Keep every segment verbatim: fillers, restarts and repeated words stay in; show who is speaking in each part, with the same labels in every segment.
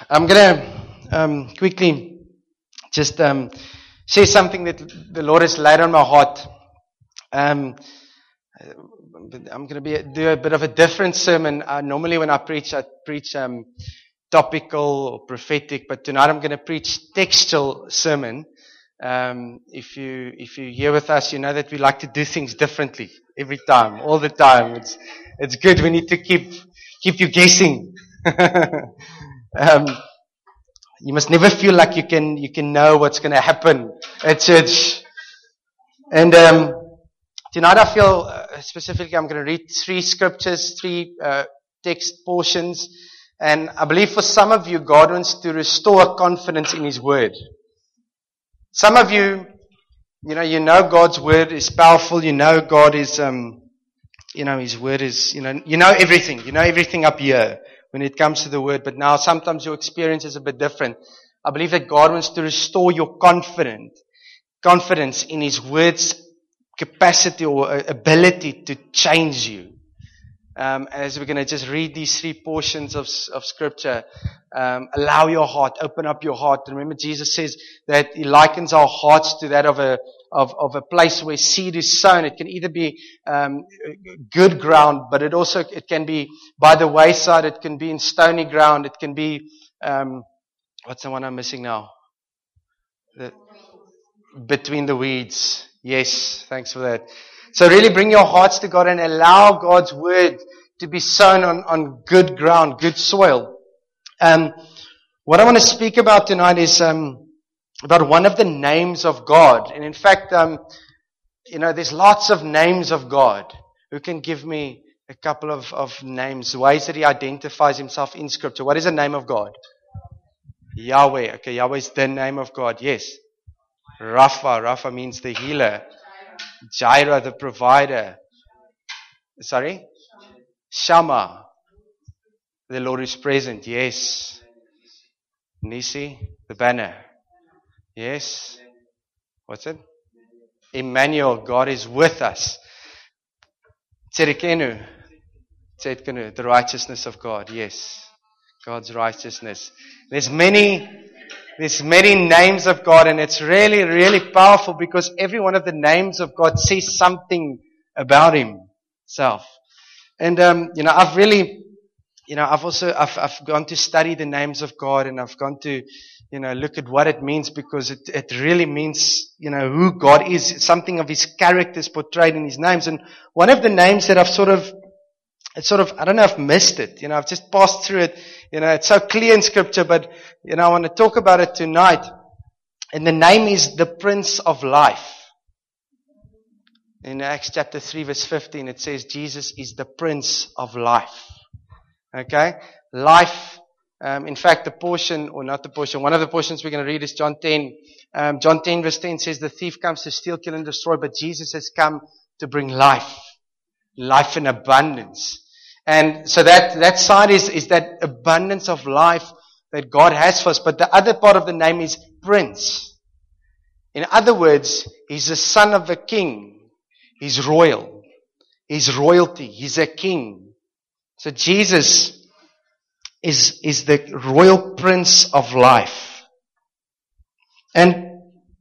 Speaker 1: I'm going to um, quickly just um, share something that the Lord has laid on my heart. Um, I'm going to be do a bit of a different sermon. Uh, normally when I preach, I preach um, topical or prophetic, but tonight I'm going to preach textual sermon. Um, if you if you're here with us, you know that we like to do things differently every time, all the time. It's it's good. We need to keep keep you guessing. um, you must never feel like you can you can know what's going to happen at church. And um, tonight I feel uh, specifically I'm going to read three scriptures, three uh, text portions, and I believe for some of you God wants to restore confidence in His Word. Some of you, you know, you know God's Word is powerful. You know God is, um, you know, His Word is, you know, you know everything. You know everything up here when it comes to the Word. But now sometimes your experience is a bit different. I believe that God wants to restore your confidence, confidence in His Word's capacity or ability to change you. Um, as we're going to just read these three portions of, of Scripture, um, allow your heart, open up your heart. Remember, Jesus says that He likens our hearts to that of a of, of a place where seed is sown. It can either be um, good ground, but it also it can be by the wayside. It can be in stony ground. It can be um, what's the one I'm missing now? The, between the weeds. Yes, thanks for that. So really bring your hearts to God and allow God's Word to be sown on, on good ground, good soil. Um, what I want to speak about tonight is um, about one of the names of God. And in fact, um, you know, there's lots of names of God. Who can give me a couple of, of names, ways that He identifies Himself in Scripture? What is the name of God? Yahweh. Okay, Yahweh is the name of God. Yes. Rapha. Rapha means the healer. Jireh, the provider. Sorry? Shammah. The Lord is present. Yes. Nisi, the banner. Yes. What's it? Emmanuel, God is with us. Tserikenu. Tserikenu, the righteousness of God. Yes. God's righteousness. There's many There's many names of God, and it's really, really powerful because every one of the names of God says something about Himself. And, um, you know, I've really, you know, I've also, I've, I've gone to study the names of God, and I've gone to, you know, look at what it means, because it, it really means, you know, who God is. Something of His character is portrayed in His names. And one of the names that I've sort of, it's sort of, I don't know if I've missed it. You know, I've just passed through it. You know, it's so clear in Scripture, but, you know, I want to talk about it tonight. And the name is the Prince of Life. In Acts chapter three verse fifteen, it says Jesus is the Prince of Life. Okay? Life, um, in fact, the portion, or not the portion, one of the portions we're going to read is John ten. Um, John ten verse ten says, the thief comes to steal, kill, and destroy, but Jesus has come to bring life. Life in abundance. And so that, that side is, is that abundance of life that God has for us. But the other part of the name is Prince. In other words, He's the son of a king. He's royal. He's royalty. He's a king. So Jesus is, is the royal Prince of life. And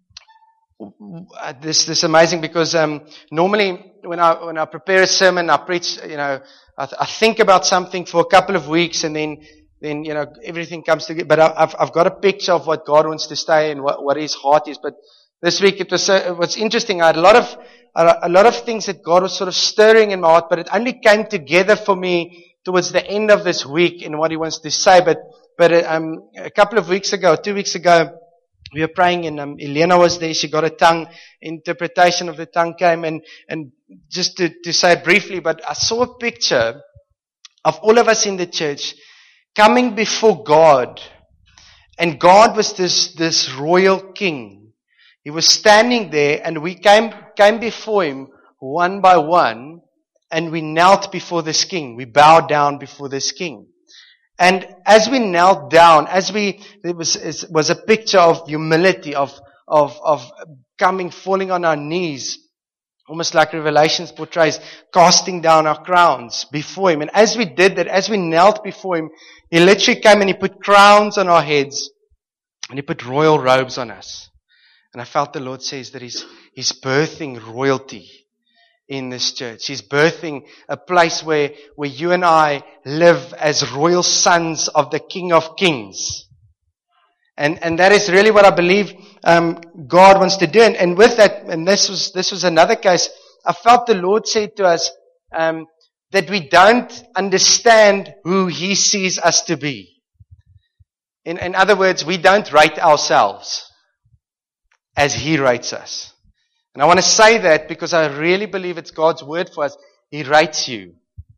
Speaker 1: this, this is amazing because, um, normally when I, when I prepare a sermon, I preach, you know, I, th- I think about something for a couple of weeks, and then, then you know, everything comes together. But I, I've, I've got a picture of what God wants to say and what, what His heart is. But this week it was, uh, it was interesting. I had a lot of, a, a lot of things that God was sort of stirring in my heart, but it only came together for me towards the end of this week in what He wants to say. But, but uh, um, a couple of weeks ago, two weeks ago, we were praying, and um, Elena was there. She got a tongue interpretation of the tongue came, and and just to, to say it briefly, but I saw a picture of all of us in the church coming before God, and God was this this royal king. He was standing there, and we came came before Him one by one, and we knelt before this king. We bowed down before this king. And as we knelt down, as we, it was, it was a picture of humility, of, of, of coming, falling on our knees. Almost like Revelations portrays, casting down our crowns before Him. And as we did that, as we knelt before Him, He literally came and He put crowns on our heads and He put royal robes on us. And I felt the Lord says that He's, He's birthing royalty in this church. He's birthing a place where, where you and I live as royal sons of the King of Kings. And, and that is really what I believe, um, God wants to do. And, and with that, and this was, this was another case, I felt the Lord said to us, um, that we don't understand who He sees us to be. In, in other words, we don't rate ourselves as He rates us. And I want to say that because I really believe it's God's word for us. He rates you.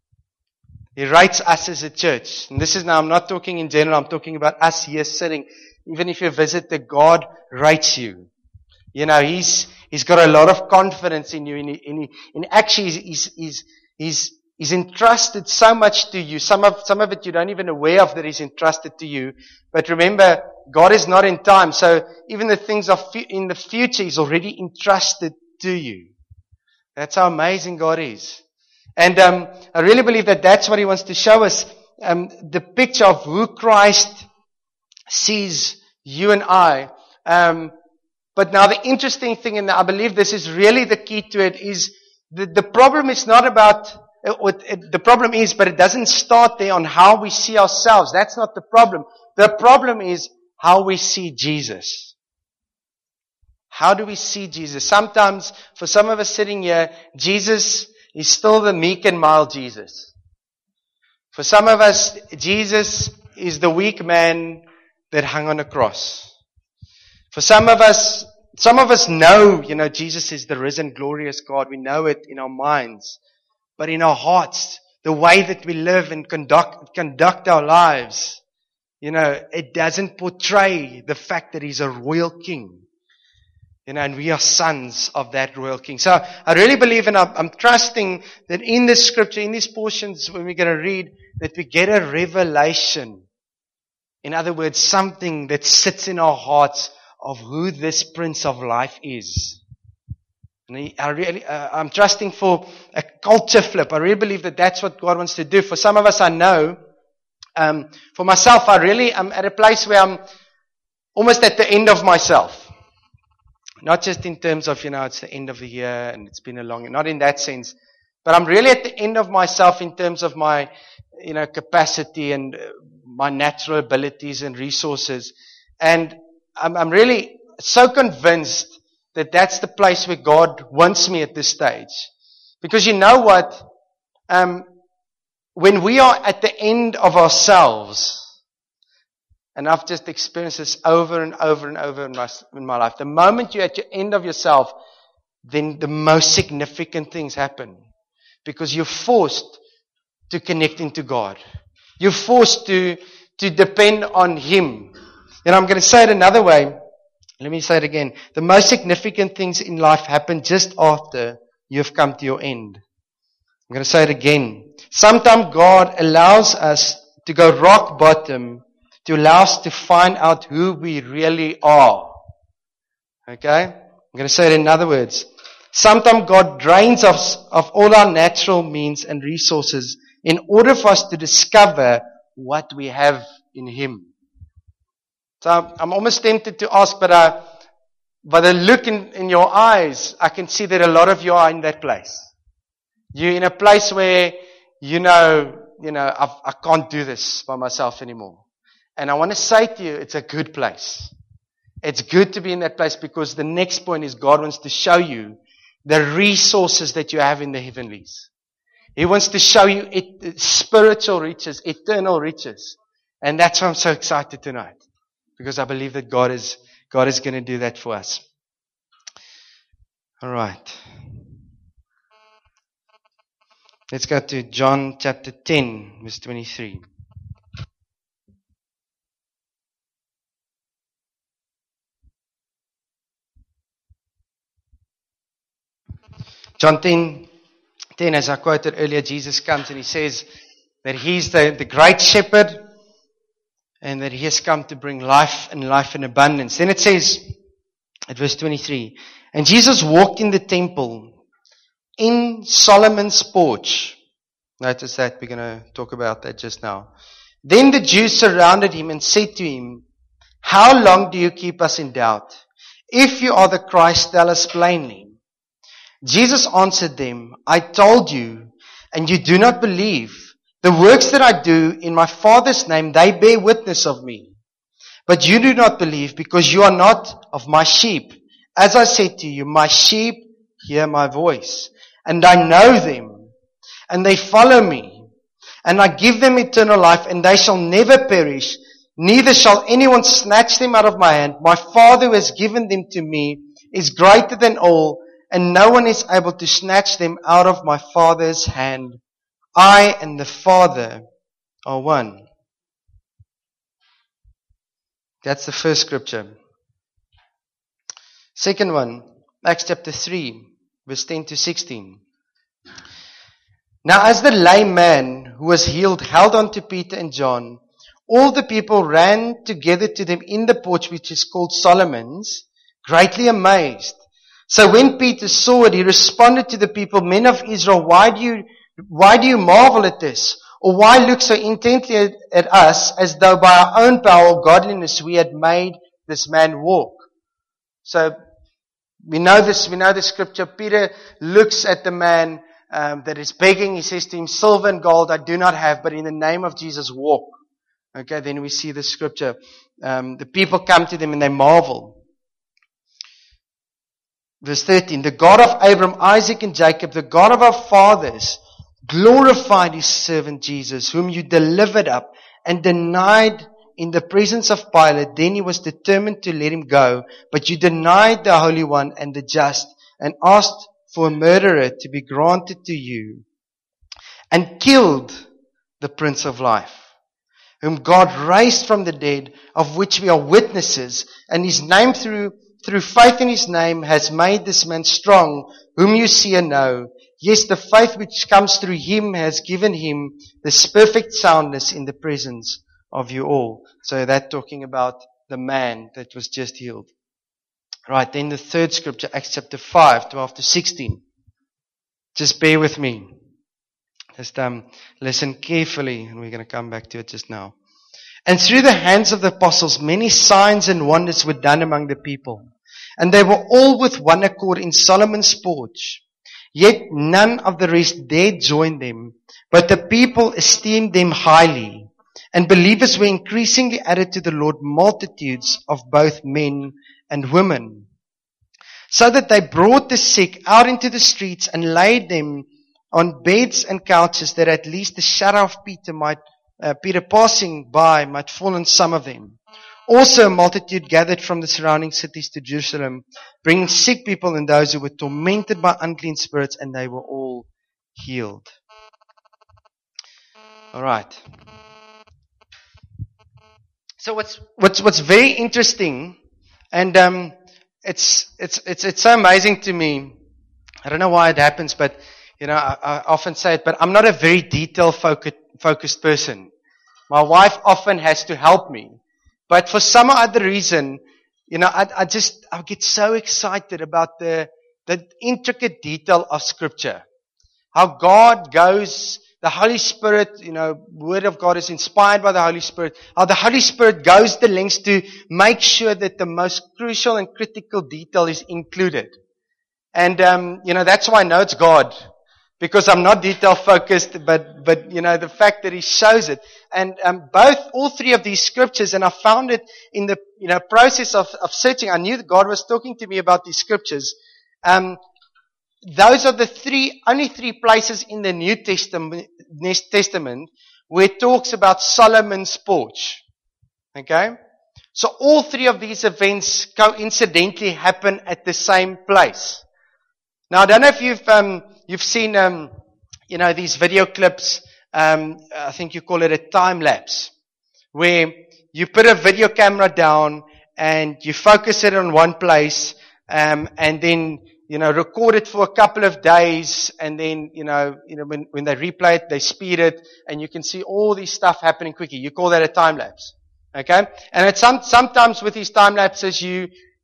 Speaker 1: He rates us as a church. And this is now, I'm not talking in general, I'm talking about us here sitting. Even if you visit the God rates you. You know, He's, He's got a lot of confidence in you. In, in, in actually, he's, he's, he's, he's entrusted so much to you. Some of, some of it you don't even aware of that He's entrusted to you. But remember, God is not in time. So even the things of in the future He's already entrusted to you. That's how amazing God is. And, um, I really believe that that's what He wants to show us. Um, the picture of who Christ sees you and I. Um, but now the interesting thing, and I believe this is really the key to it, is the, the problem is not about, it, it, the problem is, but it doesn't start there on how we see ourselves. That's not the problem. The problem is how we see Jesus. How do we see Jesus? Sometimes, for some of us sitting here, Jesus is still the meek and mild Jesus. For some of us, Jesus is the weak man that hung on a cross. For some of us, some of us know, you know, Jesus is the risen, glorious God. We know it in our minds. But in our hearts, the way that we live and conduct, conduct our lives, you know, it doesn't portray the fact that He's a royal king. You know, and we are sons of that royal king. So I really believe, and I'm, I'm trusting that in this scripture, in these portions, when we're going to read, that we get a revelation. In other words, something that sits in our hearts of who this Prince of Life is. And I really, uh, I'm trusting for a culture flip. I really believe that that's what God wants to do. For some of us, I know. Um, for myself, I really am at a place where I'm almost at the end of myself. Not just in terms of, you know, it's the end of the year and it's been a long, not in that sense. But I'm really at the end of myself in terms of my, you know, capacity and my natural abilities and resources. And I'm, I'm really so convinced that that's the place where God wants me at this stage. Because you know what? Um, when we are at the end of ourselves, and I've just experienced this over and over and over in my, in my life, the moment you're at your end of yourself, then the most significant things happen. Because you're forced to connect into God. You're forced to, to depend on Him. And I'm going to say it another way. Let me say it again. The most significant things in life happen just after you've come to your end. I'm going to say it again. Sometimes God allows us to go rock bottom to allow us to find out who we really are. Okay? I'm going to say it in other words. Sometimes God drains us of all our natural means and resources in order for us to discover what we have in Him. So I'm almost tempted to ask, but uh, by the look in, in your eyes, I can see that a lot of you are in that place. You're in a place where, you know, you know, I've, I can't do this by myself anymore. And I want to say to you, it's a good place. It's good to be in that place because the next point is God wants to show you the resources that you have in the heavenlies. He wants to show you it, spiritual riches, eternal riches. And that's why I'm so excited tonight. Because I believe that God is, God is going to do that for us. All right. Let's go to John chapter ten, verse twenty-three. John ten, ten, as I quoted earlier, Jesus comes and He says that He's the, the great shepherd and that He has come to bring life and life in abundance. Then it says at verse twenty-three, and Jesus walked in the temple in Solomon's porch. Notice that, we're going to talk about that just now. Then the Jews surrounded him and said to him, how long do you keep us in doubt? If you are the Christ, tell us plainly. Jesus answered them, I told you, and you do not believe. The works that I do in my Father's name, they bear witness of me. But you do not believe because you are not of my sheep. As I said to you, my sheep hear my voice, and I know them, and they follow me, and I give them eternal life, and they shall never perish, neither shall anyone snatch them out of my hand. My Father who has given them to me is greater than all, and no one is able to snatch them out of my Father's hand. I and the Father are one. That's the first scripture. Second one, Acts chapter three, verse ten to sixteen. Now as the lame man who was healed held on to Peter and John, all the people ran together to them in the porch which is called Solomon's, greatly amazed. So when Peter saw it, he responded to the people, men of Israel, why do you, why do you marvel at this? Or why look so intently at, at us as though by our own power or godliness we had made this man walk? So we know this, we know the scripture. Peter looks at the man um, that is begging. He says to him, silver and gold I do not have, but in the name of Jesus walk. Okay, then we see the scripture. Um, the people come to them and they marvel. Verse thirteen, the God of Abraham, Isaac and Jacob, the God of our fathers, glorified his servant Jesus, whom you delivered up and denied in the presence of Pilate. Then he was determined to let him go, but you denied the Holy One and the just, and asked for a murderer to be granted to you, and killed the Prince of Life, whom God raised from the dead, of which we are witnesses, and his name through Through faith in his name has made this man strong, whom you see and know. Yes, the faith which comes through him has given him this perfect soundness in the presence of you all. So that talking about the man that was just healed. Right, then the third scripture, Acts chapter five, twelve to sixteen. Just bear with me. Just um, listen carefully, and we're going to come back to it just now. And through the hands of the apostles, many signs and wonders were done among the people. And they were all with one accord in Solomon's porch. Yet none of the rest dared join them, but the people esteemed them highly. And believers were increasingly added to the Lord, multitudes of both men and women. So that they brought the sick out into the streets and laid them on beds and couches, that at least the shadow of Peter might Uh, Peter passing by might fall on some of them. Also a multitude gathered from the surrounding cities to Jerusalem, bringing sick people and those who were tormented by unclean spirits, and they were all healed. Alright. So what's, what's, what's very interesting, and um, it's, it's, it's, it's so amazing to me. I don't know why it happens, but you know, I, I often say it, but I'm not a very detail focused focused person. My wife often has to help me. But for some other reason, you know, I, I just, I get so excited about the, the intricate detail of Scripture. How God goes, the Holy Spirit, you know, Word of God is inspired by the Holy Spirit. How the Holy Spirit goes the lengths to make sure that the most crucial and critical detail is included. And, um, you know, that's why I know it's God. Because I'm not detail focused, but, but, you know, the fact that He shows it. And, um, both, all three of these scriptures, and I found it in the, you know, process of, of searching. I knew that God was talking to me about these scriptures. Um, those are the three, only three places in the New Testament, New Testament where it talks about Solomon's porch. Okay? So all three of these events coincidentally happen at the same place. Now, I don't know if you've, um, You've seen, um, you know, these video clips, um, I think you call it a time lapse, where you put a video camera down and you focus it on one place, um, and then, you know, record it for a couple of days, and then, you know, you know, when, when they replay it, they speed it, and you can see all this stuff happening quickly. You call that a time lapse. Okay? And it's some, sometimes with these time lapses, you,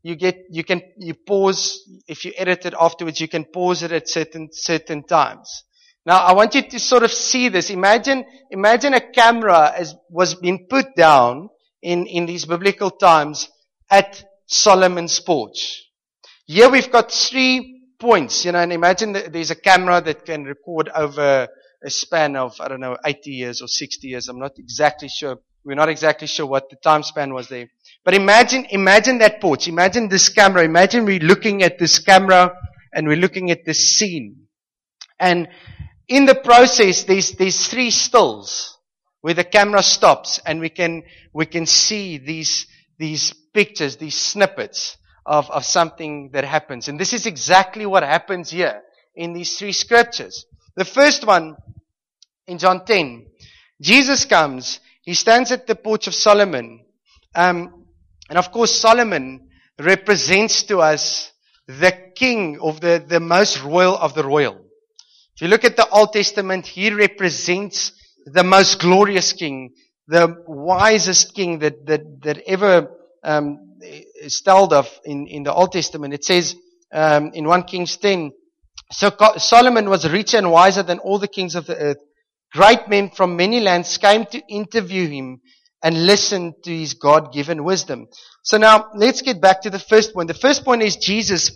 Speaker 1: you get, you can, you pause, if you edit it afterwards, you can pause it at certain, certain times. Now, I want you to sort of see this. Imagine, imagine a camera as was being put down in, in these biblical times at Solomon's porch. Here we've got three points, you know, and imagine that there's a camera that can record over a span of, I don't know, eighty years or sixty years. I'm not exactly sure. We're not exactly sure what the time span was there. But imagine, imagine that porch. Imagine this camera. Imagine we're looking at this camera and we're looking at this scene. And in the process, there's, there's three stills where the camera stops and we can, we can see these, these pictures, these snippets of, of something that happens. And this is exactly what happens here in these three scriptures. The first one, in John ten, Jesus comes, he stands at the porch of Solomon. Um, and of course, Solomon represents to us the king of the, the most royal of the royal. If you look at the Old Testament, he represents the most glorious king, the wisest king that, that, that ever, um, is told of in, in the Old Testament. It says, um, in First Kings ten, so Solomon was richer and wiser than all the kings of the earth. Great men from many lands came to interview him and listen to his God-given wisdom. So now, let's get back to the first point. The first point is Jesus,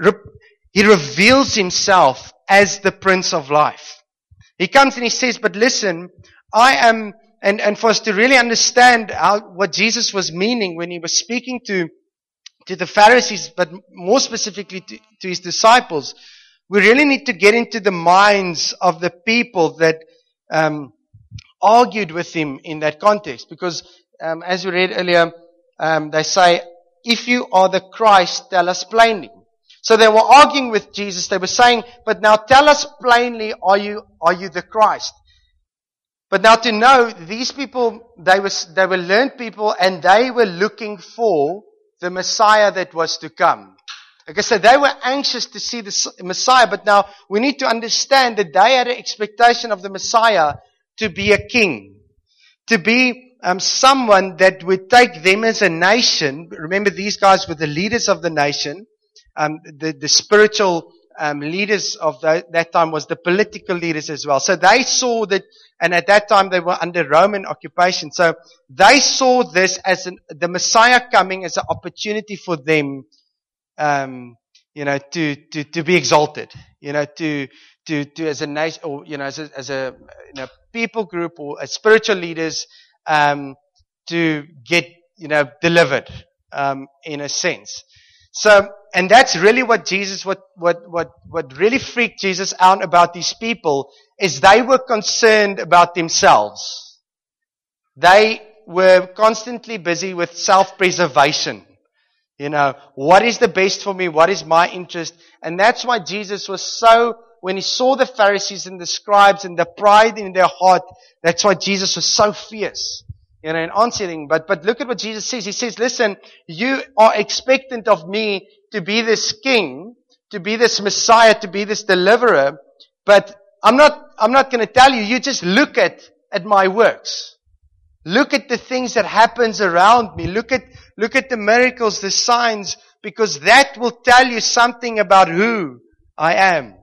Speaker 1: he reveals himself as the Prince of Life. He comes and he says, but listen, I am, and, and for us to really understand how, what Jesus was meaning when he was speaking to, to the Pharisees, but more specifically to, to his disciples, we really need to get into the minds of the people that um, argued with him in that context. Because um, as we read earlier, um, they say, if you are the Christ, tell us plainly. So they were arguing with Jesus. They were saying, but now tell us plainly, are you, are you the Christ? But now to know, these people, they were, they were learned people and they were looking for the Messiah that was to come. Okay, so they were anxious to see the Messiah, but now we need to understand that they had an expectation of the Messiah to be a king, to be um, someone that would take them as a nation. Remember, these guys were the leaders of the nation. Um, the, the spiritual um, leaders of the, that time was the political leaders as well. So they saw that, and at that time they were under Roman occupation. So they saw this as an, the Messiah coming as an opportunity for them, um, you know, to, to, to be exalted, you know, to, to, to as a nation, or, you know, as a, as a, you know, people group or as spiritual leaders, um, to get, you know, delivered, um, in a sense. So, and that's really what Jesus, what, what, what, what really freaked Jesus out about these people is they were concerned about themselves. They were constantly busy with self-preservation. You know, what is the best for me? What is my interest? And that's why Jesus was so, when he saw the Pharisees and the scribes and the pride in their heart, that's why Jesus was so fierce. You know, in answering, but, but look at what Jesus says. He says, listen, you are expectant of me to be this king, to be this Messiah, to be this deliverer, but I'm not, I'm not going to tell you. You just look at, at my works. Look at the things that happens around me. Look at, look at the miracles, the signs, because that will tell you something about who I am.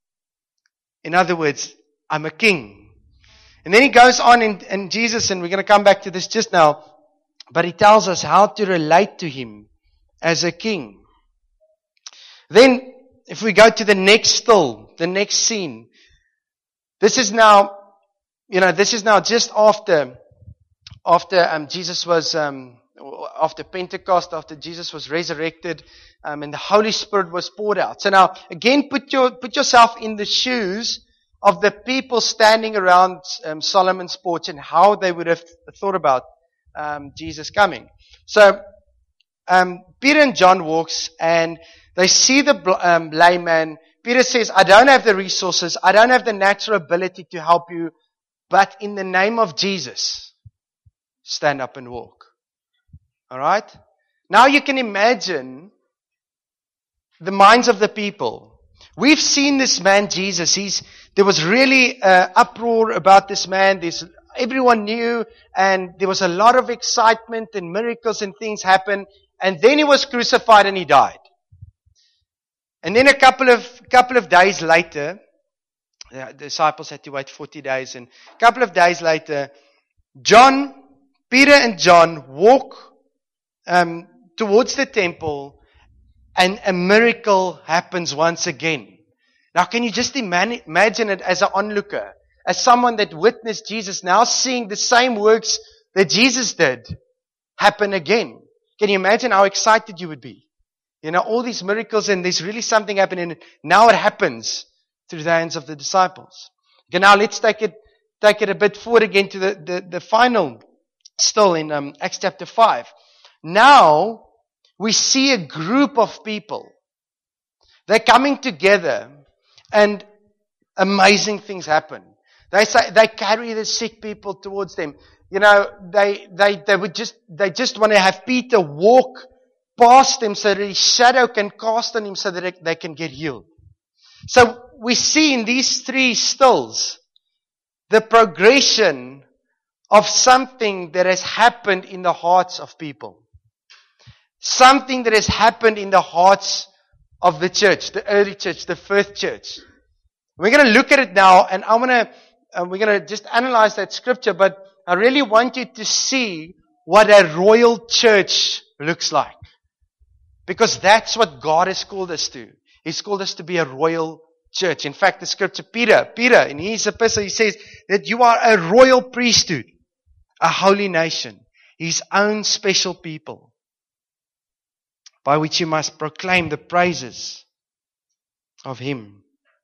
Speaker 1: In other words, I'm a king. And then he goes on in, in Jesus, and we're going to come back to this just now, but he tells us how to relate to him as a king. Then, if we go to the next still, the next scene, this is now, you know, this is now just after, after um, Jesus was, um, after Pentecost, after Jesus was resurrected, um, and the Holy Spirit was poured out. So now, again, put your, put yourself in the shoes of the people standing around um, Solomon's porch and how they would have thought about um, Jesus coming. So, um, Peter and John walks and they see the um, lame man. Peter says, I don't have the resources. I don't have the natural ability to help you. But in the name of Jesus, stand up and walk. Alright? Now you can imagine the minds of the people. We've seen this man, Jesus. He's, there was really uh, uproar about this man. There's, everyone knew, and there was a lot of excitement and miracles and things happen. And then he was crucified and he died. And then a couple of couple of days later, the disciples had to wait forty days. And a couple of days later, John, Peter and John walk um, towards the temple, and a miracle happens once again. Now, can you just imagine, imagine it as an onlooker, as someone that witnessed Jesus now seeing the same works that Jesus did happen again? Can you imagine how excited you would be? You know, all these miracles, and there's really something happening. Now it happens through the hands of the disciples. Okay, now let's take it, take it a bit forward again to the, the, the final, still in um, Acts chapter five. Now, we see a group of people. They're coming together, and amazing things happen. They say, they carry the sick people towards them. You know, they, they, they would just, they just want to have Peter walk past them so that his shadow can cast on him so that they, they can get healed. So we see in these three stills the progression of something that has happened in the hearts of people. Something that has happened in the hearts of the church, the early church, the first church. We're going to look at it now, and I want to, uh, we're going to just analyze that scripture, but I really want you to see what a royal church looks like. Because that's what God has called us to. He's called us to be a royal church. In fact, the scripture, Peter, Peter, in his epistle, he says that you are a royal priesthood, a holy nation, His own special people, by which you must proclaim the praises of Him.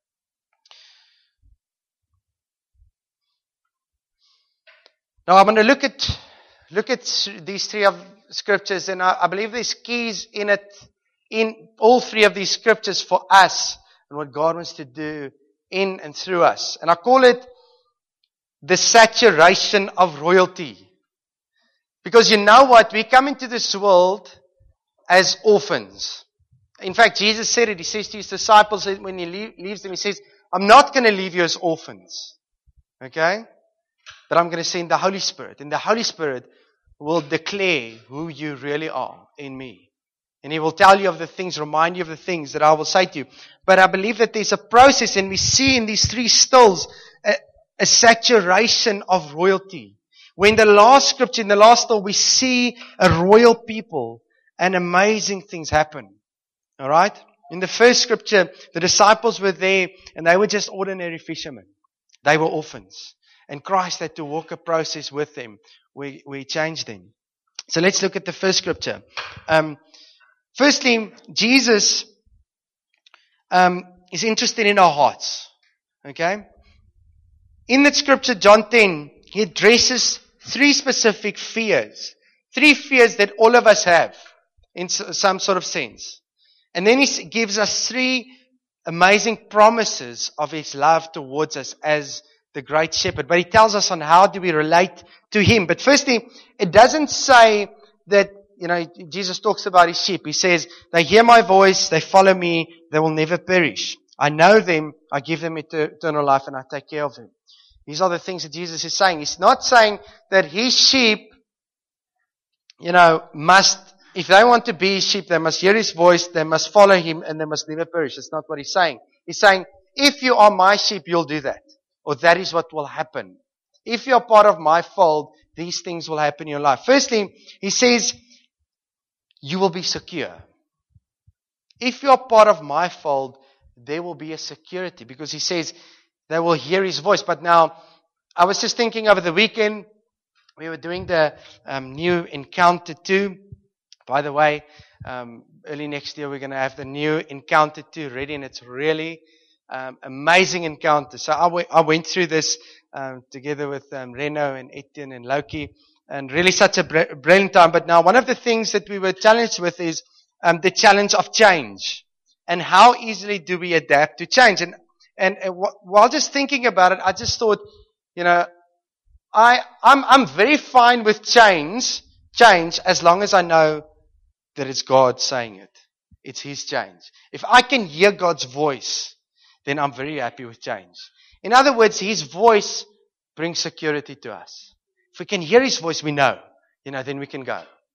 Speaker 1: Now, I'm going to look at look at these three of scriptures, and I, I believe there's keys in it, in all three of these scriptures for us and what God wants to do in and through us. And I call it the saturation of royalty. Because you know what? We come into this world as orphans. In fact, Jesus said it. He says to His disciples when He leave, leaves them, He says, I'm not going to leave you as orphans. Okay? But I'm going to send the Holy Spirit. And the Holy Spirit will declare who you really are in me. And He will tell you of the things, remind you of the things that I will say to you. But I believe that there's a process, and we see in these three stills a, a saturation of royalty. When the last scripture, in the last still, we see a royal people and amazing things happen. Alright? In the first scripture, the disciples were there and they were just ordinary fishermen. They were orphans. And Christ had to walk a process with them where, where He changed them. So let's look at the first scripture. Um, firstly, Jesus um, is interested in our hearts. Okay? In that scripture, John ten, He addresses three specific fears. Three fears that all of us have in some sort of sense. And then He gives us three amazing promises of His love towards us as the great shepherd. But He tells us on how do we relate to Him. But firstly, it doesn't say that, you know, Jesus talks about His sheep. He says, they hear my voice, they follow me, they will never perish. I know them, I give them eternal life, and I take care of them. These are the things that Jesus is saying. He's not saying that His sheep, you know, must, if they want to be His sheep, they must hear His voice, they must follow Him, and they must never perish. That's not what He's saying. He's saying, if you are my sheep, you'll do that. Or that is what will happen. If you're part of my fold, these things will happen in your life. Firstly, He says, you will be secure. If you're part of my fold, there will be a security. Because He says, they will hear His voice. But now, I was just thinking over the weekend, we were doing the um, new Encounter two. By the way, um, early next year we're going to have the new Encounter two ready, and it's really um, amazing encounter. So I, w- I went through this um, together with um, Reno and Etienne and Loki, and really such a br- brilliant time. But now one of the things that we were challenged with is um, the challenge of change. And how easily do we adapt to change? And And while just thinking about it, I just thought, you know, I, I'm, I'm very fine with change, change as long as I know that it's God saying it. It's His change. If I can hear God's voice, then I'm very happy with change. In other words, His voice brings security to us. If we can hear His voice, we know, you know, then we can go.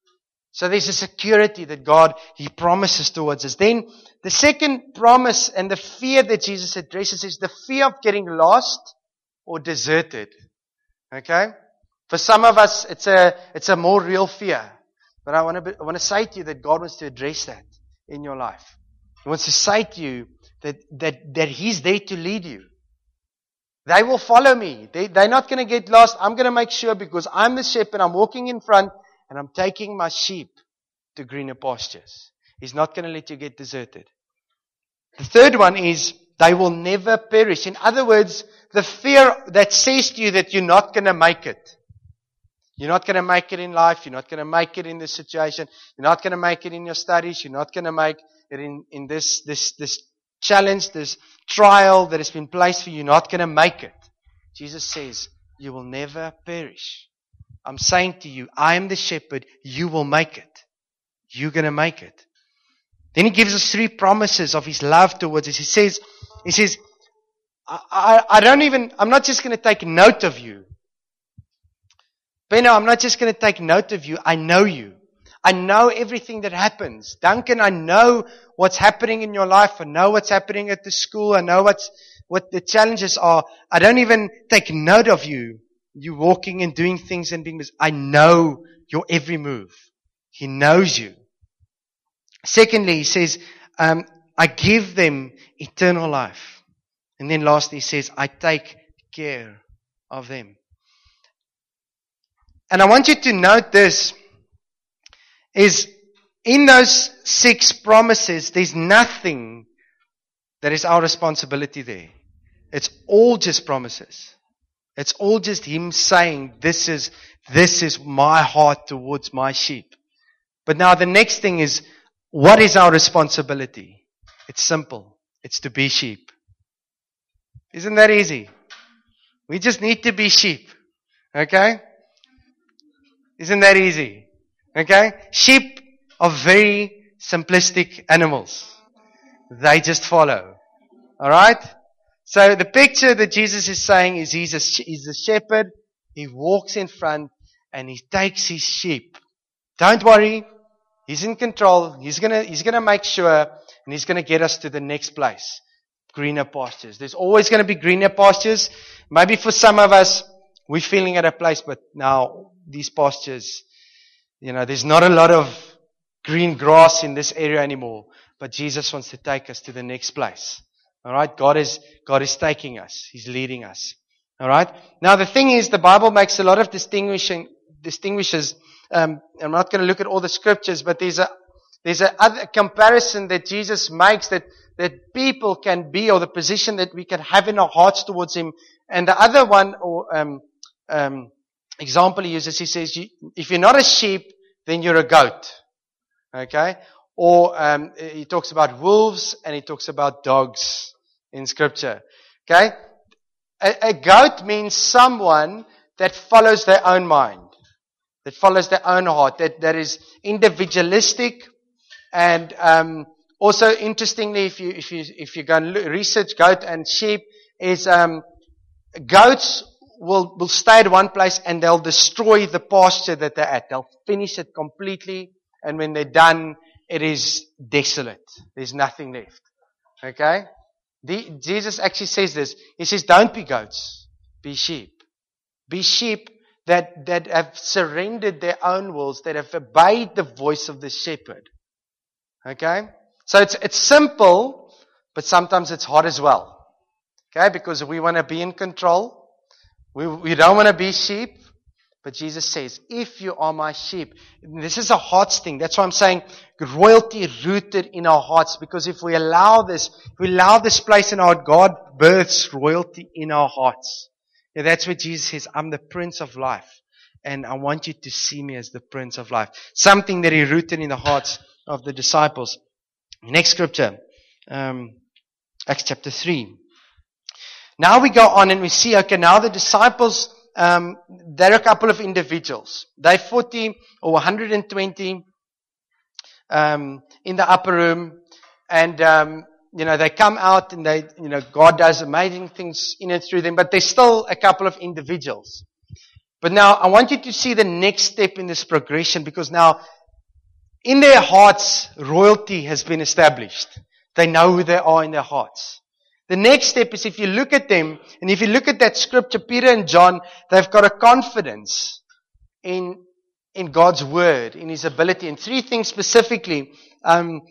Speaker 1: So there's a security that God, He promises towards us. Then the second promise and the fear that Jesus addresses is the fear of getting lost or deserted. Okay? For some of us, it's a, it's a more real fear. But I want to, be, I want to say to you that God wants to address that in your life. He wants to say to you that, that, that He's there to lead you. They will follow me. They, they're not going to get lost. I'm going to make sure because I'm the shepherd. I'm walking in front and I'm taking my sheep to greener pastures. He's not going to let you get deserted. The third one is they will never perish. In other words, the fear that says to you that you're not going to make it. You're not going to make it in life. You're not going to make it in this situation. You're not going to make it in your studies. You're not going to make it in, in this, this, this challenge, this trial that has been placed for you. You're not going to make it. Jesus says, you will never perish. I'm saying to you, I am the shepherd. You will make it. You're going to make it. Then He gives us three promises of His love towards us. He says, He says, I, I, I don't even, I'm not just going to take note of you. Benno, I'm not just going to take note of you. I know you. I know everything that happens. Duncan, I know what's happening in your life. I know what's happening at the school. I know what's, what the challenges are. I don't even take note of you. You walking and doing things and being busy. I know your every move. He knows you. Secondly, He says, um, I give them eternal life. And then lastly, He says, I take care of them. And I want you to note this, is in those six promises, there's nothing that is our responsibility there. It's all just promises. It's all just Him saying, this is, this is my heart towards my sheep. But now the next thing is, what is our responsibility? It's simple. It's to be sheep. Isn't that easy? We just need to be sheep. Okay? Isn't that easy? Okay? Sheep are very simplistic animals. They just follow. Alright? So the picture that Jesus is saying is He's a, he's a shepherd. He walks in front and He takes His sheep. Don't worry. He's in control. He's gonna, he's gonna make sure and He's gonna get us to the next place. Greener pastures. There's always gonna be greener pastures. Maybe for some of us, we're feeling at a place, but now these pastures, you know, there's not a lot of green grass in this area anymore. But Jesus wants to take us to the next place. Alright? God is, God is taking us. He's leading us. Alright? Now the thing is, the Bible makes a lot of distinguishing, distinguishes, um, I'm not going to look at all the scriptures, but there's a, there's a other comparison that Jesus makes that, that people can be, or the position that we can have in our hearts towards Him. And the other one, or, um, um, example He uses, He says, if you're not a sheep, then you're a goat. Okay? Or um, He talks about wolves and He talks about dogs in Scripture. Okay? A, a goat means someone that follows their own mind, that follows their own heart, that, that is individualistic. And um, also, interestingly, if you if you if you go and research goat and sheep, is um, goats will will stay at one place and they'll destroy the pasture that they're at. They'll finish it completely, and when they're done, it is desolate. There's nothing left. Okay? The, Jesus actually says this. He says, don't be goats. Be sheep. Be sheep that, that have surrendered their own wills, that have obeyed the voice of the shepherd. Okay? So it's, it's simple, but sometimes it's hard as well. Okay? Because we want to be in control. We, we don't want to be sheep. But Jesus says, if you are my sheep, this is a hearts thing. That's why I'm saying royalty rooted in our hearts. Because if we allow this, if we allow this place in our heart, God births royalty in our hearts. Yeah, that's what Jesus says, I'm the Prince of Life. And I want you to see me as the Prince of Life. Something that He rooted in the hearts of the disciples. Next scripture, um, Acts chapter three. Now we go on and we see, okay, now the disciples, Um, there are a couple of individuals. They're forty or one hundred twenty um, in the upper room, and um, you know they come out and they, you know, God does amazing things in and through them. But there's still a couple of individuals. But now I want you to see the next step in this progression, because now In their hearts, royalty has been established. They know who they are in their hearts. The next step is if you look at them, and if you look at that scripture, Peter and John, they've got a confidence in, in God's word, in His ability. And three things specifically, um,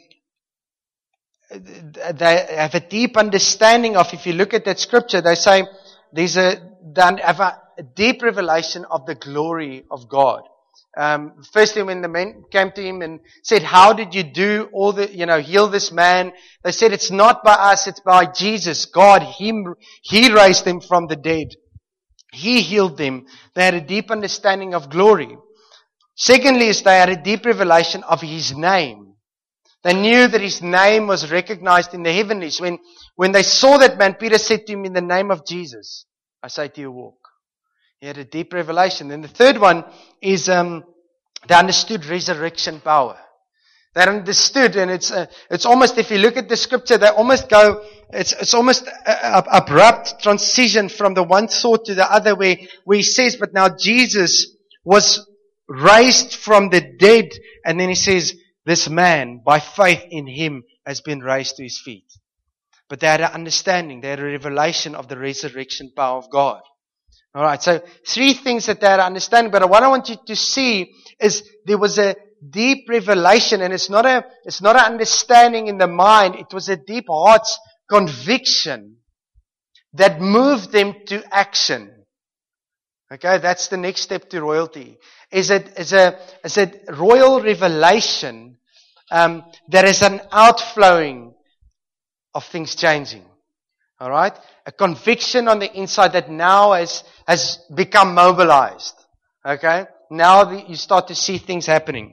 Speaker 1: they have a deep understanding of, if you look at that scripture, they say there's a, they have a deep revelation of the glory of God. Um, firstly, when the men came to him and said, how did you do all the, you know, heal this man? They said, it's not by us, it's by Jesus. God, Him, He raised him from the dead. He healed them. They had a deep understanding of glory. Secondly, is they had a deep revelation of His name. They knew that His name was recognized in the heavenlies. When, when they saw that man, Peter said to him, in the name of Jesus, I say to you, walk. He had a deep revelation. And the third one is um, they understood resurrection power. They understood, and it's uh, it's almost, if you look at the scripture, they almost go, it's it's almost a, a abrupt transition from the one thought to the other, where, where he says, but now Jesus was raised from the dead, and then he says, this man, by faith in Him, has been raised to his feet. But they had an understanding, they had a revelation of the resurrection power of God. Alright, so three things that they had to understand, but what I want you to see is there was a deep revelation, and it's not a, it's not an understanding in the mind, it was a deep heart's conviction that moved them to action. Okay, that's the next step to royalty. Is it, is a, is a royal revelation, um, that is an outflowing of things changing. Alright? A conviction on the inside that now has, has become mobilized. Okay? Now the, you start to see things happening.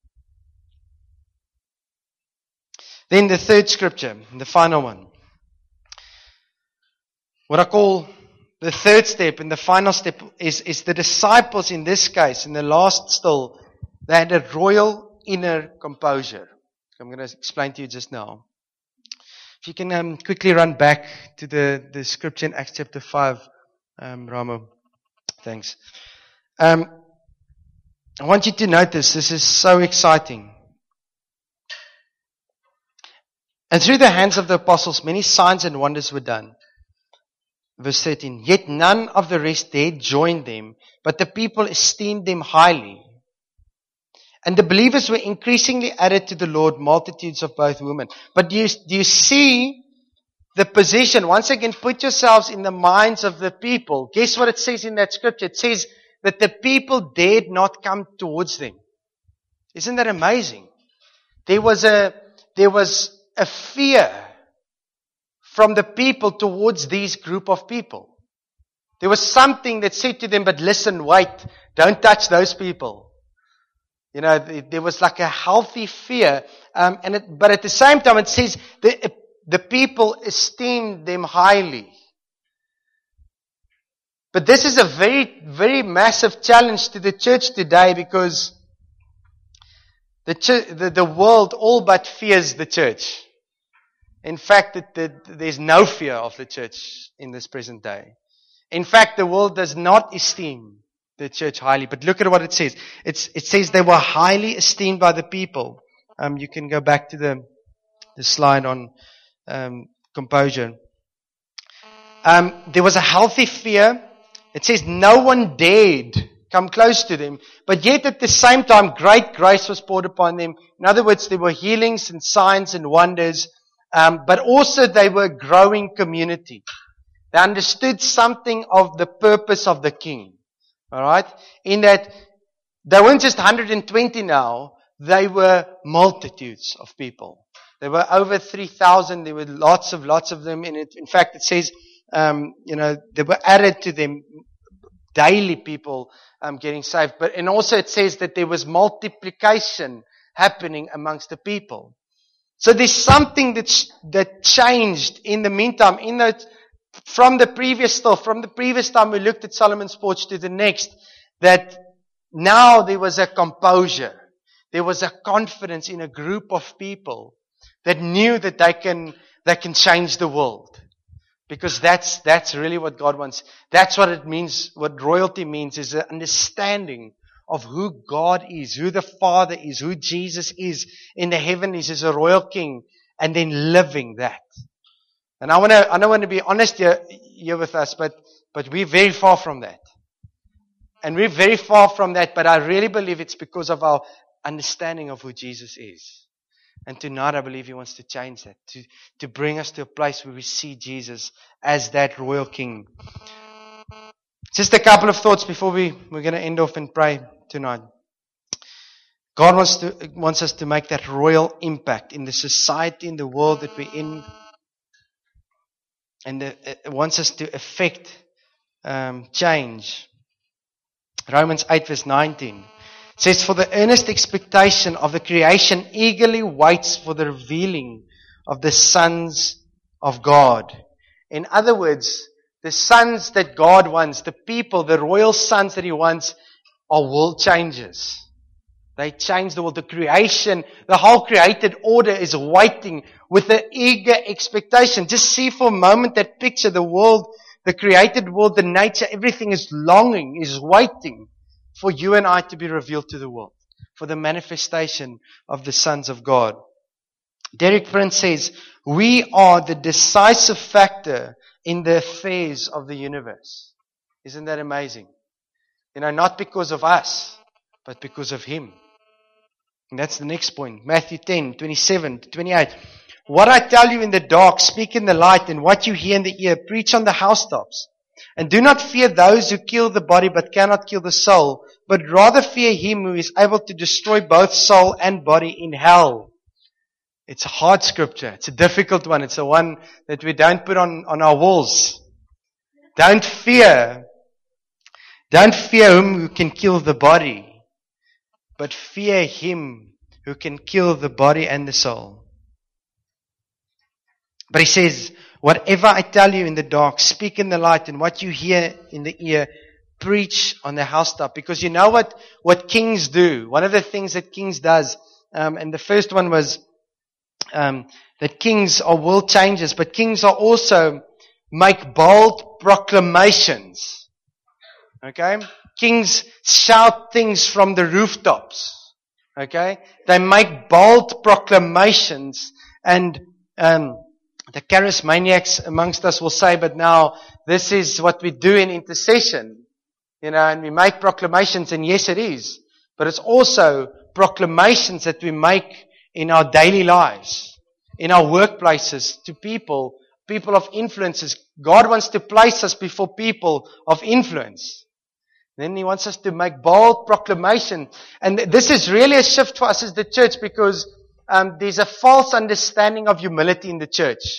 Speaker 1: Then the third scripture, the final one. What I call the third step and the final step is, is the disciples in this case, in the last still, they had a royal inner composure. I'm going to explain to you just now. If you can um, quickly run back to the, the scripture in Acts chapter five, um, Ramo. Thanks. Um, I want you to notice, this is so exciting. And through the hands of the apostles, many signs and wonders were done. Verse thirteen, yet none of the rest dared join them, but the people esteemed them highly. And the believers were increasingly added to the Lord, multitudes of both women. But do you, do you see the position? Once again, put yourselves in the minds of the people. Guess what it says in that scripture? It says that the people dared not come towards them. Isn't that amazing? There was a, there was a fear from the people towards these group of people. There was something that said to them, but listen, wait, don't touch those people. You know, there was like a healthy fear. Um, and it, but at the same time, it says the, the people esteemed them highly. But this is a very, very massive challenge to the church today, because the, church, the, the world all but fears the church. In fact, it, the, there's no fear of the church in this present day. In fact, the world does not esteem the church highly. But look at what it says. It's, it says they were highly esteemed by the people. Um, you can go back to the, the slide on um, composure. Um, there was a healthy fear. It says no one dared come close to them. But yet at the same time, great grace was poured upon them. In other words, there were healings and signs and wonders. Um, but also they were a growing community. They understood something of the purpose of the king. Alright? In that they weren't just one hundred twenty now, they were multitudes of people. There were over three thousand, there were lots of, lots of them. In, it, in fact, it says, um, you know, they were added to them daily people um, getting saved. But, and also it says that there was multiplication happening amongst the people. So there's something that, that changed in the meantime, in that, from the previous still, from the previous time we looked at Solomon's Porch to the next, that now there was a composure. There was a confidence in a group of people that knew that they can, they can change the world. Because that's, that's really what God wants. That's what it means, what royalty means, is an understanding of who God is, who the Father is, who Jesus is in the heavenlies as a royal king, and then living that. And I want to, I don't want to be honest here, here with us, but, but we're very far from that. And we're very far from that, but I really believe it's because of our understanding of who Jesus is. And tonight I believe He wants to change that, to, to bring us to a place where we see Jesus as that royal king. Just a couple of thoughts before we, we're going to end off and pray tonight. God wants to wants us to make that royal impact in the society, in the world that we're in. And the, it wants us to affect um, change. Romans eight verse nineteen says, "For the earnest expectation of the creation eagerly waits for the revealing of the sons of God." In other words, the sons that God wants, the people, the royal sons that He wants, are world changers. They change the world. The creation, the whole created order is waiting with an eager expectation. Just see for a moment that picture, the world, the created world, the nature, everything is longing, is waiting for you and I to be revealed to the world, for the manifestation of the sons of God. Derek Prince says, "We are the decisive factor in the affairs of the universe." Isn't that amazing? You know, not because of us, but because of Him. And that's the next point. Matthew ten, twenty-seven to twenty-eight. "What I tell you in the dark, speak in the light, and what you hear in the ear, preach on the housetops. And do not fear those who kill the body but cannot kill the soul, but rather fear Him who is able to destroy both soul and body in hell." It's a hard scripture. It's a difficult one. It's a one that we don't put on, on our walls. Don't fear. Don't fear Him who can kill the body, but fear Him who can kill the body and the soul. But He says, "Whatever I tell you in the dark, speak in the light, and what you hear in the ear, preach on the housetop." Because you know what, what kings do. One of the things that kings does, um, and the first one was um, that kings are world changers, but kings are also make bold proclamations. Okay? Kings shout things from the rooftops. Okay? They make bold proclamations, and um, the charismaniacs amongst us will say, "But now this is what we do in intercession." You know, and we make proclamations, and yes, it is. But it's also proclamations that we make in our daily lives, in our workplaces, to people, people of influences. God wants to place us before people of influence. Then He wants us to make bold proclamation. And this is really a shift for us as the church, because um, there's a false understanding of humility in the church.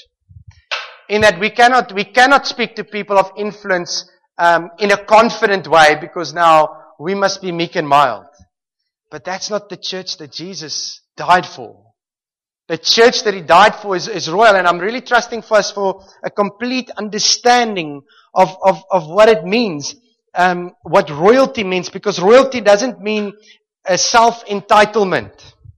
Speaker 1: In that we cannot, we cannot speak to people of influence um, in a confident way, because now we must be meek and mild. But that's not the church that Jesus died for. The church that He died for is, is royal, and I'm really trusting for us for a complete understanding of, of, of what it means, um, what royalty means, because royalty doesn't mean a self-entitlement.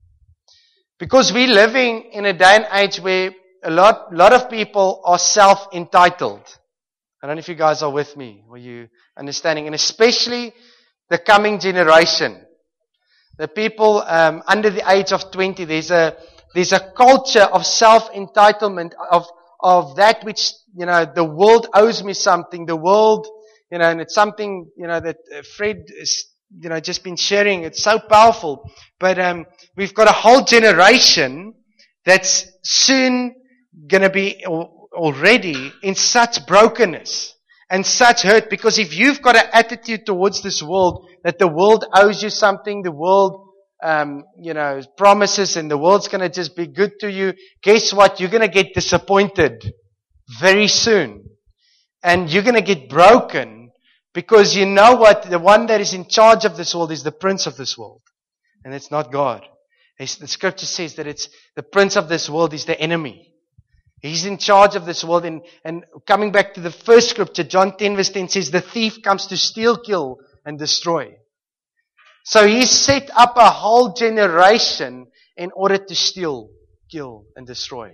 Speaker 1: Because we're living in a day and age where a lot, lot of people are self-entitled. I don't know if you guys are with me, or you understanding, and especially the coming generation. The people um, under the age of twenty, there's a there's a culture of self-entitlement, of of that which, you know, the world owes me something. The world, you know, and it's something, you know, that Fred is, you know, just been sharing. It's so powerful. But um, we've got a whole generation that's soon going to be already in such brokenness and such hurt, because if you've got an attitude towards this world that the world owes you something, the world, um, you know, promises, and the world's going to just be good to you, guess what? You're going to get disappointed very soon, and you're going to get broken, because you know what? The one that is in charge of this world is the prince of this world, and it's not God. It's, the scripture says that it's the prince of this world is the enemy. He's in charge of this world. And, and coming back to the first scripture, John ten verse ten says, "The thief comes to steal, kill, and destroy." So He's set up a whole generation in order to steal, kill, and destroy.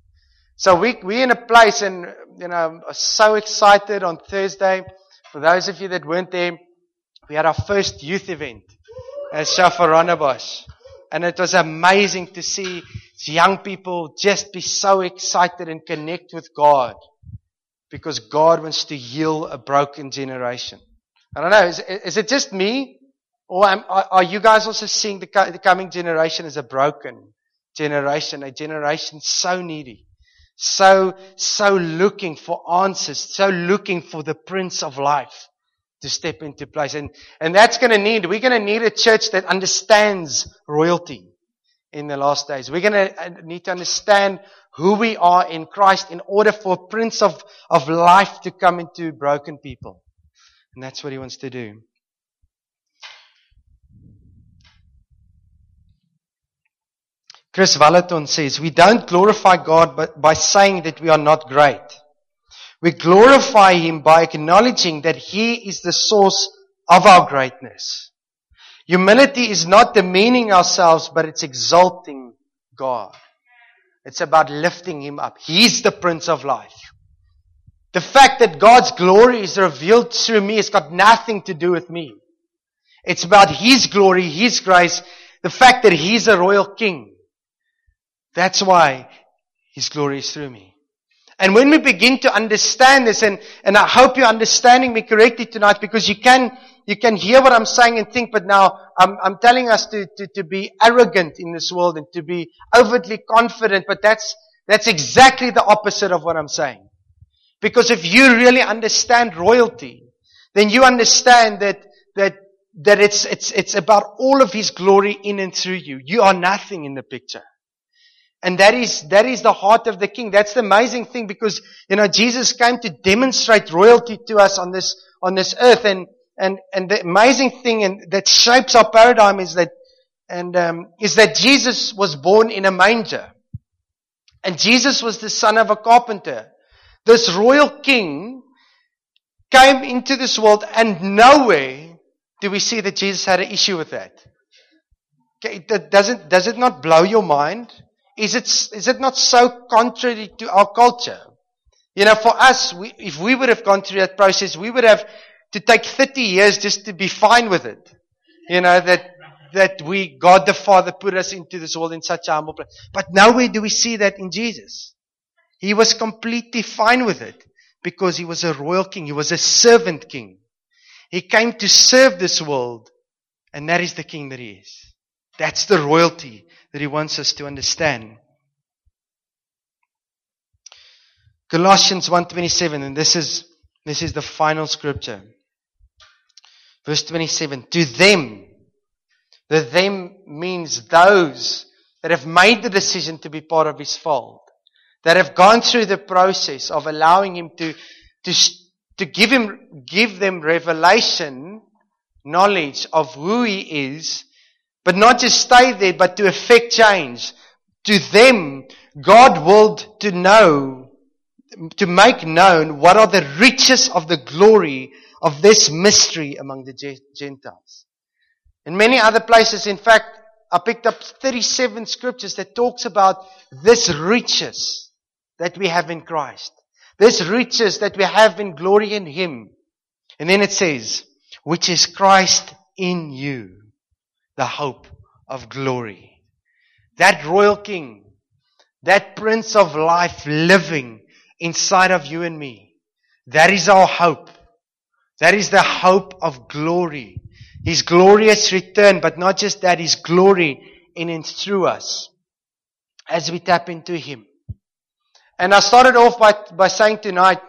Speaker 1: So we, we're in a place, and, you know, I'm so excited on Thursday. For those of you that weren't there, we had our first youth event. at Shafaronabos. And it was amazing to see young people just be so excited and connect with God. Because God wants to heal a broken generation. I don't know, is, is it just me? Or am, are, are you guys also seeing the, the coming generation as a broken generation? A generation so needy. So, so looking for answers. So looking for the Prince of Life to step into place. And, and that's going to need, we're going to need a church that understands royalty in the last days. We're going to need to understand who we are in Christ in order for Prince of, of Life to come into broken people. And that's what He wants to do. Chris Vallaton says, we don't glorify God but by saying that we are not great. We glorify Him by acknowledging that He is the source of our greatness. Humility is not demeaning ourselves, but it's exalting God. It's about lifting Him up. He's the Prince of Life. The fact that God's glory is revealed through me has got nothing to do with me. It's about His glory, His grace, the fact that He's a royal king. That's why His glory is through me. And when we begin to understand this, and, and I hope you're understanding me correctly tonight, because you can, you can hear what I'm saying and think, but now I'm, I'm telling us to, to, to be arrogant in this world and to be overtly confident, but that's, that's exactly the opposite of what I'm saying. Because if you really understand royalty, then you understand that, that, that it's, it's, it's about all of His glory in and through you. You are nothing in the picture. And that is, that is the heart of the King. That's the amazing thing, because, you know, Jesus came to demonstrate royalty to us on this, on this earth. And, and, and the amazing thing and that shapes our paradigm is that, and, um, is that Jesus was born in a manger. And Jesus was the son of a carpenter. This royal king came into this world, and nowhere do we see that Jesus had an issue with that. Okay, does it, does it not blow your mind? Is it, is it not so contrary to our culture? You know, for us, we, if we would have gone through that process, we would have to take thirty years just to be fine with it. You know, that, that we, God the Father put us into this world in such a humble place. But nowhere do we see that in Jesus. He was completely fine with it because He was a royal king. He was a servant king. He came to serve this world, and that is the king that He is. That's the royalty that He wants us to understand. Colossians one twenty-seven, and this is, this is the final scripture. Verse twenty-seven, to them, the them means those that have made the decision to be part of His fold, that have gone through the process of allowing Him to, to, to give Him, give them revelation, knowledge of who He is, but not just stay there, but to effect change. To them, God willed to know, to make known what are the riches of the glory of this mystery among the Gentiles. In many other places, in fact, I picked up thirty-seven scriptures that talks about this riches that we have in Christ. This riches that we have in glory in Him. And then it says, which is Christ in you, the hope of glory. That royal king, that Prince of Life living inside of you and me. That is our hope. That is the hope of glory. His glorious return, but not just that, His glory in and through us as we tap into Him. And I started off by, by saying tonight,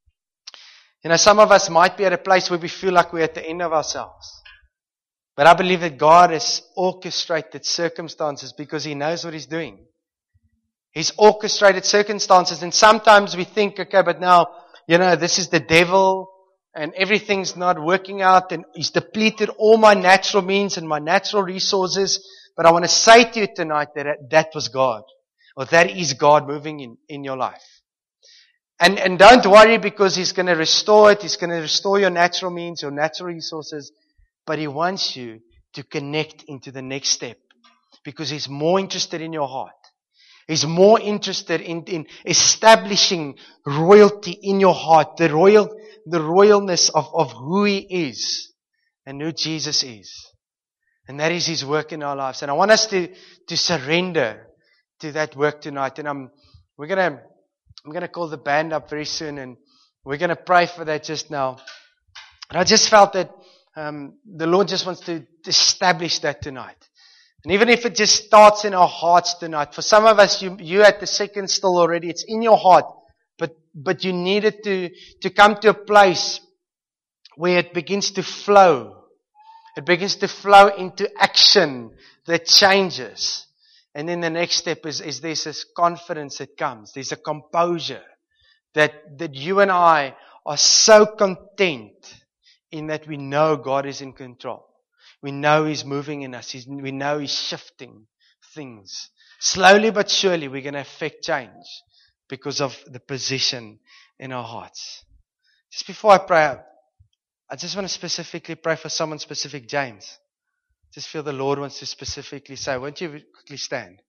Speaker 1: you know, some of us might be at a place where we feel like we're at the end of ourselves. But I believe that God has orchestrated circumstances because He knows what He's doing. He's orchestrated circumstances, and sometimes we think, okay, but now, you know, this is the devil and everything's not working out and He's depleted all my natural means and my natural resources. But I want to say to you tonight that that was God, or that is God moving in, in your life. And, and don't worry, because He's going to restore it. He's going to restore your natural means, your natural resources. But He wants you to connect into the next step, because He's more interested in your heart. He's more interested in, in establishing royalty in your heart, the royal, the royalness of, of who He is and who Jesus is. And that is His work in our lives. And I want us to, to surrender to that work tonight. And I'm, we're going to, I'm going to call the band up very soon, and we're going to pray for that just now. And I just felt that um, the Lord just wants to establish that tonight. And even if it just starts in our hearts tonight, for some of us, you, you at the second still already, it's in your heart, but, but you need it to, to come to a place where it begins to flow. It begins to flow into action that changes. And then the next step is, is there's this confidence that comes. There's a composure that, that you and I are so content in that we know God is in control. We know He's moving in us. He's, we know He's shifting things. Slowly but surely we're going to affect change because of the position in our hearts. Just before I pray, I just want to specifically pray for someone specific, James. Just feel the Lord wants to specifically say, won't you quickly stand?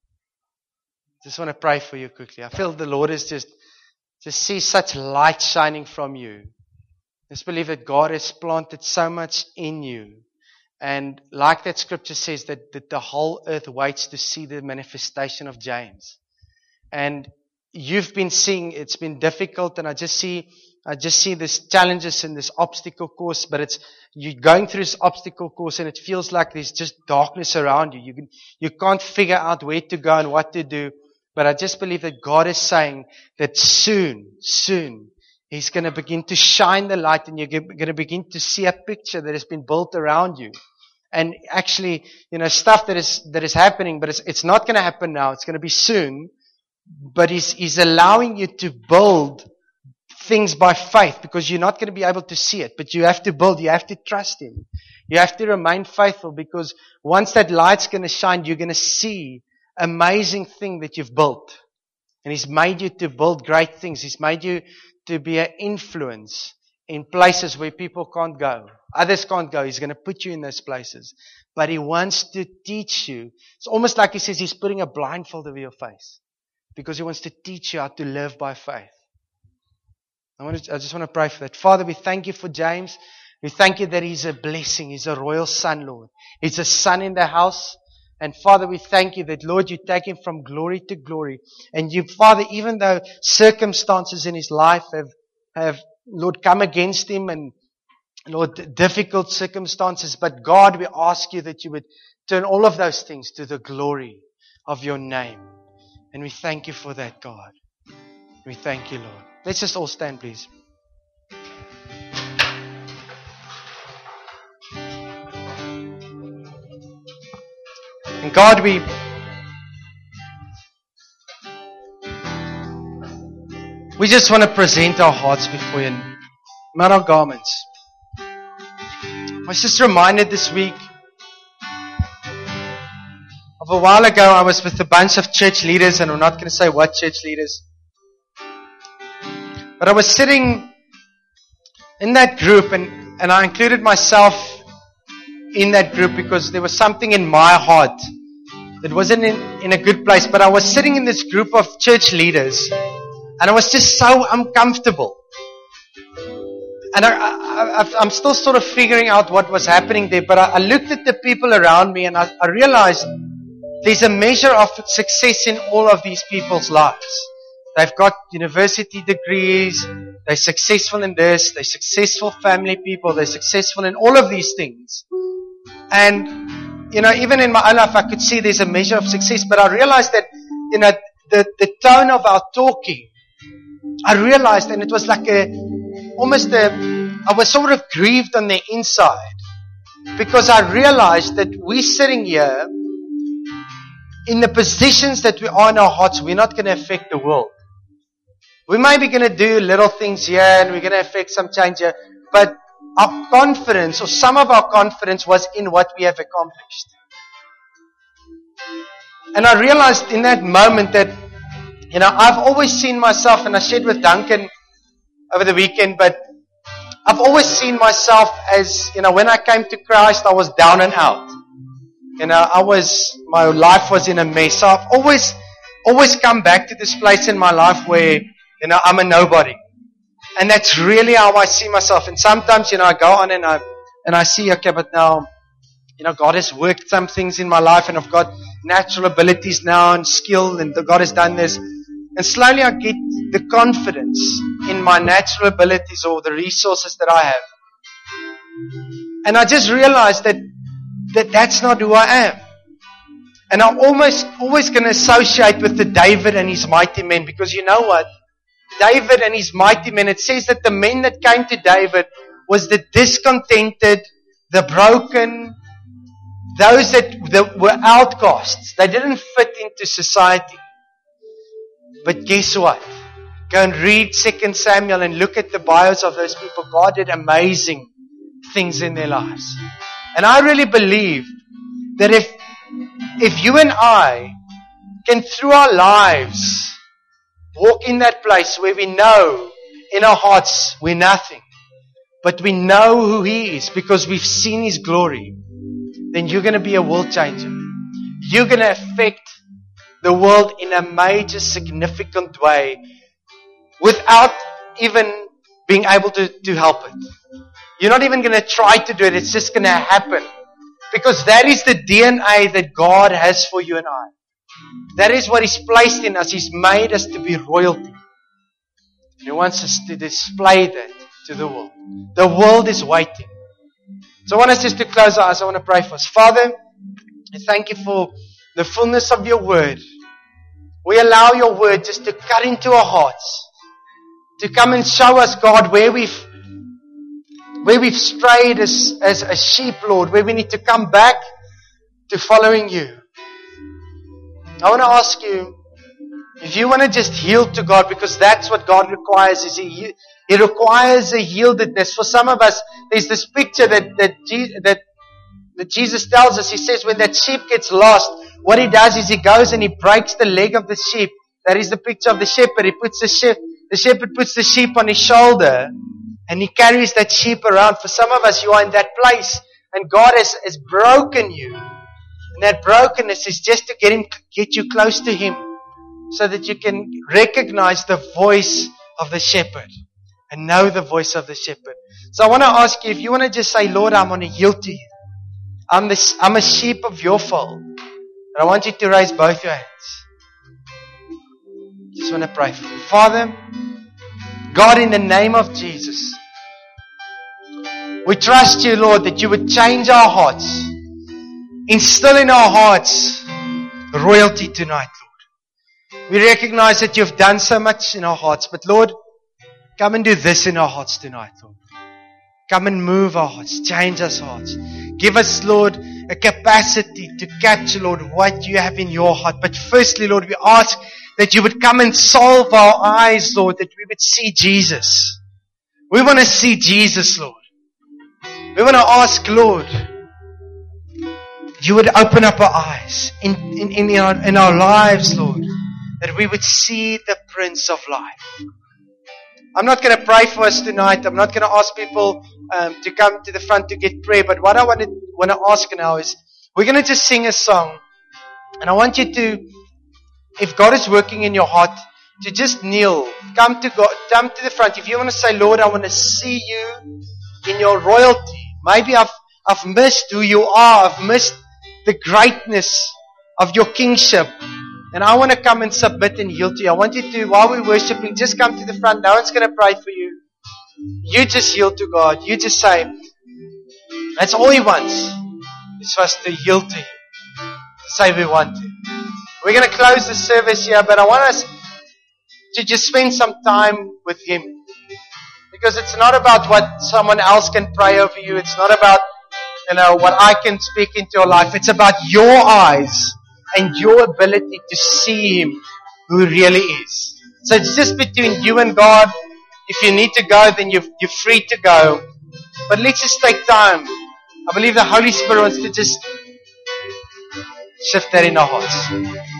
Speaker 1: Just want to pray for you quickly. I feel the Lord is just, just see such light shining from you. Just believe that God has planted so much in you. And like that scripture says, that, that the whole earth waits to see the manifestation of James. And you've been seeing, it's been difficult, and I just see, I just see this challenges and this obstacle course, but it's, you're going through this obstacle course and it feels like there's just darkness around you. You can, you can't figure out where to go and what to do. But I just believe that God is saying that soon, soon, He's going to begin to shine the light, and you're going to begin to see a picture that has been built around you. And actually, you know, stuff that is, that is happening, but it's, it's not going to happen now. It's going to be soon. But He's, He's allowing you to build things by faith, because you're not going to be able to see it, but you have to build, you have to trust Him. You have to remain faithful, because once that light's going to shine, you're going to see amazing thing that you've built. And He's made you to build great things. He's made you to be an influence in places where people can't go. Others can't go. He's going to put you in those places. But He wants to teach you. It's almost like He says He's putting a blindfold over your face, because He wants to teach you how to live by faith. I, want to, I just want to pray for that. Father, we thank You for James. We thank You that he's a blessing. He's a royal son, Lord. He's a son in the house. And Father, we thank You that, Lord, You take him from glory to glory. And You, Father, even though circumstances in his life have, have, Lord, come against him, and, Lord, difficult circumstances, but God, we ask You that You would turn all of those things to the glory of Your name. And we thank You for that, God. We thank You, Lord. Let's just all stand, please. And God, we we just want to present our hearts before You, not our garments. I was just reminded this week of a while ago, I was with a bunch of church leaders, and I'm not going to say what church leaders. But I was sitting in that group, and, and I included myself in that group because there was something in my heart that wasn't in, in a good place. But I was sitting in this group of church leaders, and I was just so uncomfortable. And I, I, I'm still sort of figuring out what was happening there. But I, I looked at the people around me, and I, I realized there's a measure of success in all of these people's lives. They've got university degrees, they're successful in this, they're successful family people, they're successful in all of these things. And, you know, even in my own life, I could see there's a measure of success, but I realized that, you know, the, the tone of our talking, I realized, and it was like a, almost a, I was sort of grieved on the inside, because I realized that we're sitting here in the positions that we are in our hearts, we're not going to affect the world. We may be going to do little things here, and we're going to affect some change here, but our confidence, or some of our confidence, was in what we have accomplished. And I realized in that moment that, you know, I've always seen myself, and I shared with Duncan over the weekend, but I've always seen myself as, you know, when I came to Christ, I was down and out. You know, I was, my life was in a mess. So I've always, always come back to this place in my life where, you know, I'm a nobody. And that's really how I see myself. And sometimes, you know, I go on and I, and I see, okay, but now, you know, God has worked some things in my life and I've got natural abilities now and skill and God has done this. And slowly I get the confidence in my natural abilities or the resources that I have. And I just realized that, that that's not who I am. And I'm almost always going to associate with the David and his mighty men, because you know what? David and his mighty men, it says that the men that came to David was the discontented, the broken, those that, that were outcasts. They didn't fit into society. But guess what? Go and read Second Samuel and look at the bios of those people. God did amazing things in their lives. And I really believe that if if you and I can, through our lives, walk in that place where we know in our hearts we're nothing, but we know who He is because we've seen His glory, then you're going to be a world changer. You're going to affect the world in a major, significant way without even being able to, to help it. You're not even going to try to do it. It's just going to happen. Because that is the D N A that God has for you and I. That is what He's placed in us. He's made us to be royalty. He wants us to display that to the world. The world is waiting. So I want us just to close our eyes. I want to pray for us. Father, I thank You for the fullness of Your word. We allow Your word just to cut into our hearts. To come and show us, God, where we've where we've strayed as, as a sheep, Lord, where we need to come back to following You. I want to ask You, if you want to just yield to God, because that's what God requires, is He, He requires a yieldedness. For some of us, there's this picture that, that, that, that Jesus tells us. He says when that sheep gets lost, what He does is He goes and He breaks the leg of the sheep. That is the picture of the shepherd. He puts the sheep, the shepherd puts the sheep on his shoulder, and He carries that sheep around. For some of us, you are in that place, and God has, has broken you. And that brokenness is just to get Him, get you close to Him, so that you can recognize the voice of the shepherd and know the voice of the shepherd. So I want to ask you, if you want to just say, Lord, I'm going to yield to You. I'm, the, I'm a sheep of Your fold. And I want you to raise both your hands. Just want to pray for you. Father, God, in the name of Jesus, we trust You, Lord, that You would change our hearts. Instill in our hearts royalty tonight, Lord. We recognize that You've done so much in our hearts, but Lord, come and do this in our hearts tonight, Lord. Come and move our hearts, change our hearts. Give us, Lord, a capacity to capture, Lord, what You have in Your heart. But firstly, Lord, we ask that You would come and solve our eyes, Lord, that we would see Jesus. We want to see Jesus, Lord. We want to ask, Lord, You would open up our eyes in, in, in, our, in our lives, Lord, that we would see the Prince of Life. I'm not going to pray for us tonight. I'm not going to ask people um, to come to the front to get prayer. But what I want to, want to ask now is, we're going to just sing a song. And I want you to, if God is working in your heart, to just kneel. Come to God, come to the front. If you want to say, Lord, I want to see You in Your royalty. Maybe I've, I've missed who You are. I've missed the greatness of Your kingship. And I want to come and submit and yield to You. I want you to, while we're worshiping, just come to the front. No one's going to pray for you. You just yield to God. You just say, that's all He wants, is for us to yield to Him. To say we want to. We're going to close the service here, but I want us to just spend some time with Him. Because it's not about what someone else can pray over you. It's not about, you know, what I can speak into your life. It's about your eyes and your ability to see Him who He really is. So it's just between you and God. If you need to go, then you're, you're free to go. But let's just take time. I believe the Holy Spirit wants to just shift that in our hearts.